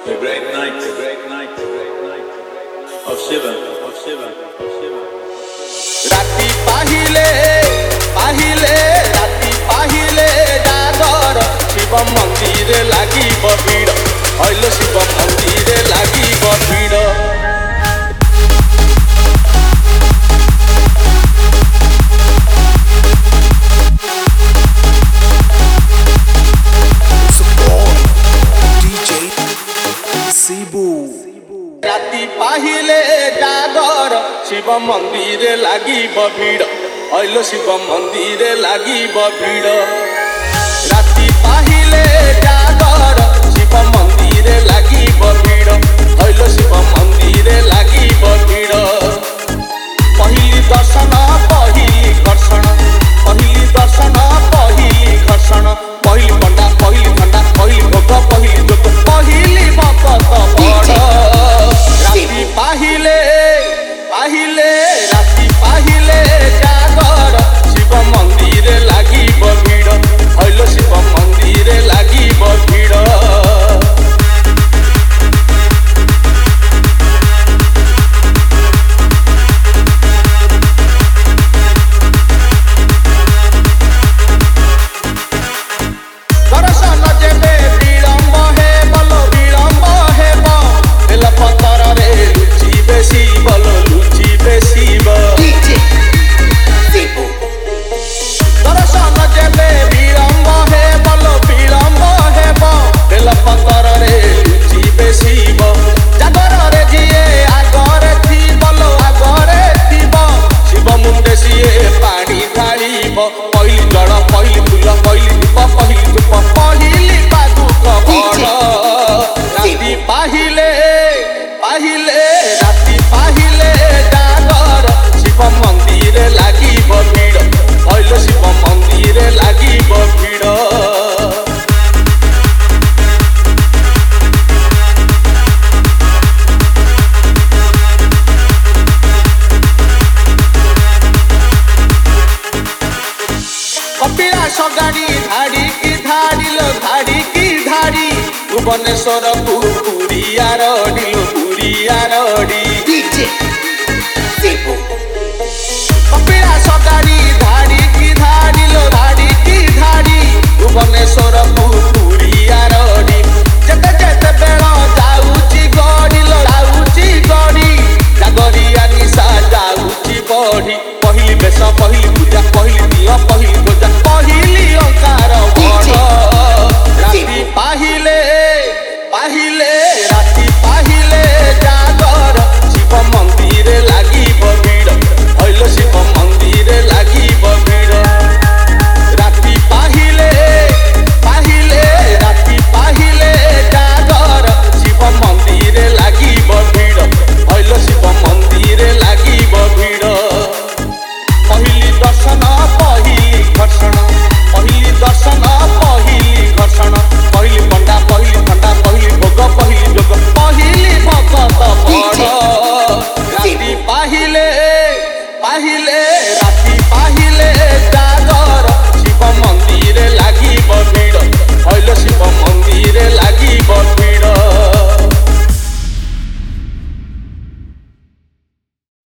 of Shiva. राती पाहिले राती पाहिले जागर शिव मंदिर लागिब भिड़ हईल शिव मंदिर लागिब भिड़ राती पाहिले जागर शिव मंदिर लागिब भिड़ हईल शिव मंदिर लागिब भिड़ राती पाहिले जागर शिव मंदिर लागिब भिड़ हईल शिव मंदिर लागिब भिड़ पहिली दर्शन पहिली घर्षण पहिली दर्शन पहिली घर्षण पहिली पंडा पहिली ठंडा पहिली भोग पहिली जोग पहिली भक्त बड़ राती पाहिले राती पाहिले जागर शिव मंदिर लागिब भिड़ हईल शिव मंदिर लागिब भिड़ दर्शन जेबे विलम्ब हेबल विलम्ब हेब बेल पतर रे लुचि बेसी बल लुचि बेसी दर्शन जेबे विलम्ब हेबल विलम्ब हेब बेल पतर रे लुचि बेसी जागर रे जिए आगरे थिबल आगरे थिब शिव मुंडे सिए पानी ढालिब पहिली जड़ पहिली फूल पहिली धूप पहिली धूप पहिली पादुक बड़ राती पाहिले राती पाहिले जागर शिव मंदिर लागिब भिड़ हईल शिव मंदिर लागिब भिड़ कपिलास गाड़ी धाड़ी की धाड़ी भुवनेश्वर पुरियार